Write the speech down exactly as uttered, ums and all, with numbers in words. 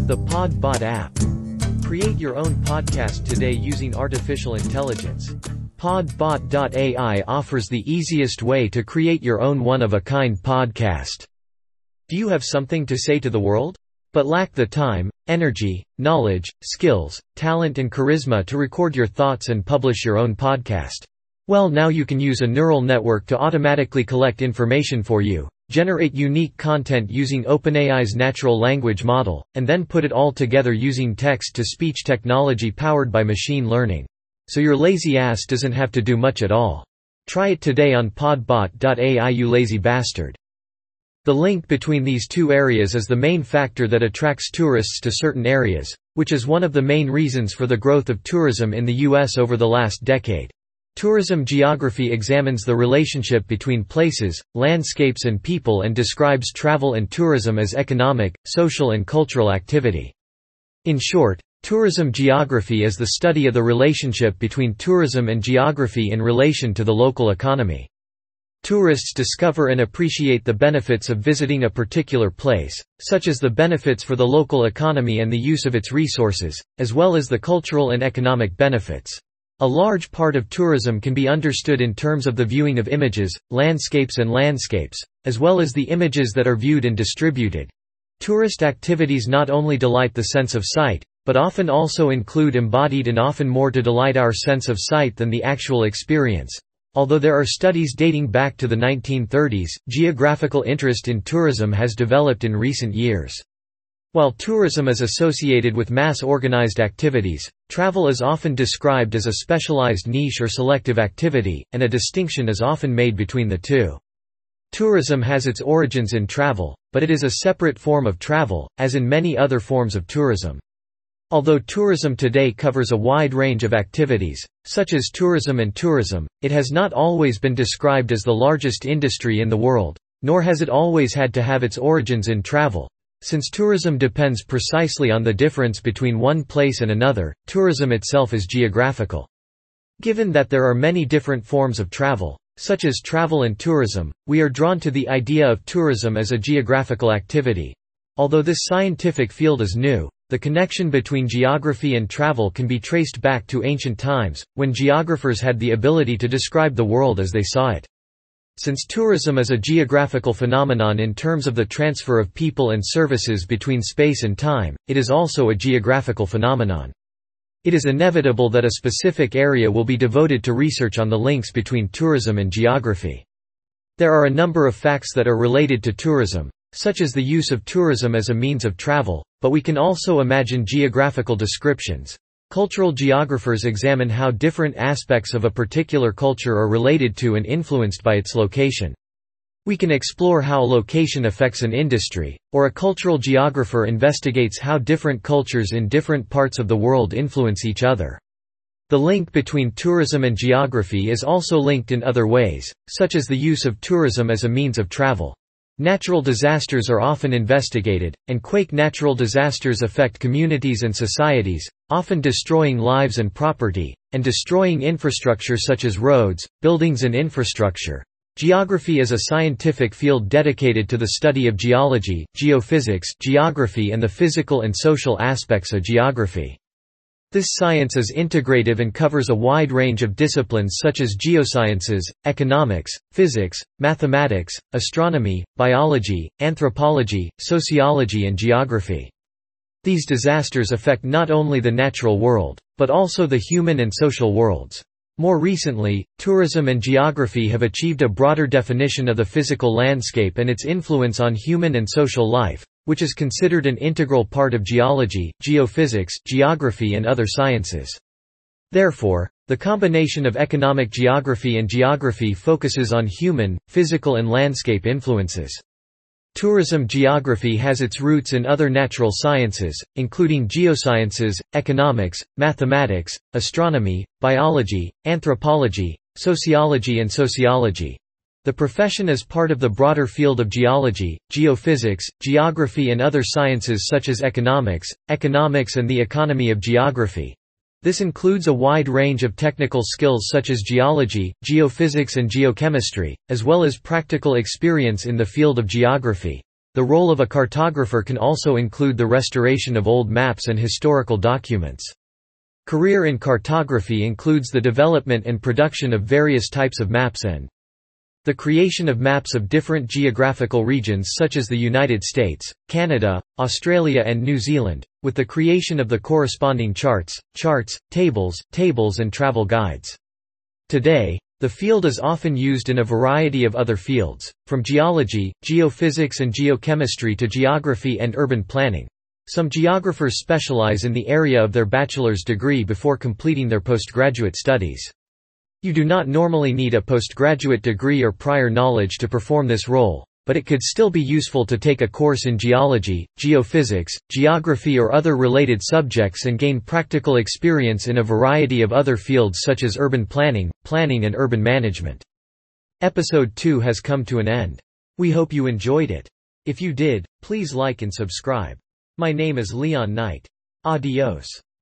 The Podbot app. Create your own podcast today using artificial intelligence. Podbot dot A I offers the easiest way to create your own one-of-a-kind podcast. Do you have something to say to the world, but lack the time, energy, knowledge, skills, talent and charisma to record your thoughts and publish your own podcast? Well, now you can use a neural network to automatically collect information for you, generate unique content using OpenAI's natural language model, and then put it all together using text-to-speech technology powered by machine learning. So your lazy ass doesn't have to do much at all. Try it today on Podbot dot A I, you lazy bastard. The link between these two areas is the main factor that attracts tourists to certain areas, which is one of the main reasons for the growth of tourism in the U S over the last decade. Tourism geography examines the relationship between places, landscapes and people and describes travel and tourism as economic, social and cultural activity. In short, tourism geography is the study of the relationship between tourism and geography in relation to the local economy. Tourists discover and appreciate the benefits of visiting a particular place, such as the benefits for the local economy and the use of its resources, as well as the cultural and economic benefits. A large part of tourism can be understood in terms of the viewing of images, landscapes and landscapes, as well as the images that are viewed and distributed. Tourist activities not only delight the sense of sight, but often also include embodied and often more to delight our sense of sight than the actual experience. Although there are studies dating back to the nineteen thirties, geographical interest in tourism has developed in recent years. While tourism is associated with mass-organized activities, travel is often described as a specialized niche or selective activity, and a distinction is often made between the two. Tourism has its origins in travel, but it is a separate form of travel, as in many other forms of tourism. Although tourism today covers a wide range of activities, such as tourism and tourism, it has not always been described as the largest industry in the world, nor has it always had to have its origins in travel. Since tourism depends precisely on the difference between one place and another, tourism itself is geographical. Given that there are many different forms of travel, such as travel and tourism, we are drawn to the idea of tourism as a geographical activity. Although this scientific field is new, the connection between geography and travel can be traced back to ancient times, when geographers had the ability to describe the world as they saw it. Since tourism is a geographical phenomenon in terms of the transfer of people and services between space and time, it is also a geographical phenomenon. It is inevitable that a specific area will be devoted to research on the links between tourism and geography. There are a number of facts that are related to tourism, such as the use of tourism as a means of travel, but we can also imagine geographical descriptions. Cultural geographers examine how different aspects of a particular culture are related to and influenced by its location. We can explore how a location affects an industry, or a cultural geographer investigates how different cultures in different parts of the world influence each other. The link between tourism and geography is also linked in other ways, such as the use of tourism as a means of travel. Natural disasters are often investigated, and quake natural disasters affect communities and societies, often destroying lives and property, and destroying infrastructure such as roads, buildings and infrastructure. Geography is a scientific field dedicated to the study of geology, geophysics, geography and the physical and social aspects of geography. This science is integrative and covers a wide range of disciplines such as geosciences, economics, physics, mathematics, astronomy, biology, anthropology, sociology and geography. These disasters affect not only the natural world, but also the human and social worlds. More recently, tourism and geography have achieved a broader definition of the physical landscape and its influence on human and social life, which is considered an integral part of geology, geophysics, geography and other sciences. Therefore, the combination of economic geography and geography focuses on human, physical and landscape influences. Tourism geography has its roots in other natural sciences, including geosciences, economics, mathematics, astronomy, biology, anthropology, sociology and sociology. The profession is part of the broader field of geology, geophysics, geography and other sciences such as economics, economics and the economy of geography. This includes a wide range of technical skills such as geology, geophysics and geochemistry, as well as practical experience in the field of geography. The role of a cartographer can also include the restoration of old maps and historical documents. Career in cartography includes the development and production of various types of maps and the creation of maps of different geographical regions such as the United States, Canada, Australia and New Zealand, with the creation of the corresponding charts, charts, tables, tables and travel guides. Today, the field is often used in a variety of other fields, from geology, geophysics and geochemistry to geography and urban planning. Some geographers specialize in the area of their bachelor's degree before completing their postgraduate studies. You do not normally need a postgraduate degree or prior knowledge to perform this role, but it could still be useful to take a course in geology, geophysics, geography or other related subjects and gain practical experience in a variety of other fields such as urban planning, planning and urban management. Episode two has come to an end. We hope you enjoyed it. If you did, please like and subscribe. My name is Leon Knight. Adios.